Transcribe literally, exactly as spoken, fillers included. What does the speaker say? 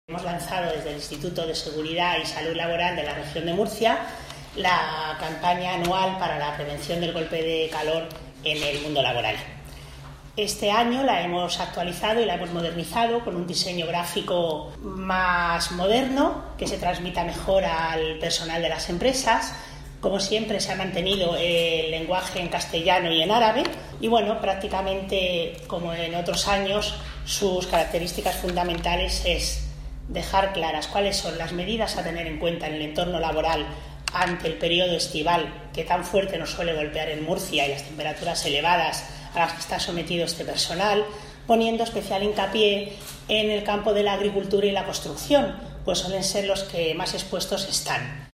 Hemos lanzado desde el Instituto de Seguridad y Salud Laboral de la región de Murcia la campaña anual para la prevención del golpe de calor en el mundo laboral. Este año la hemos actualizado y la hemos modernizado con un diseño gráfico más moderno que se transmita mejor al personal de las empresas. Como siempre, se ha mantenido el lenguaje en castellano y en árabe y, bueno, prácticamente como en otros años, sus características fundamentales es dejar claras cuáles son las medidas a tener en cuenta en el entorno laboral ante el periodo estival que tan fuerte nos suele golpear en Murcia y las temperaturas elevadas a las que está sometido este personal, poniendo especial hincapié en el campo de la agricultura y la construcción, pues suelen ser los que más expuestos están.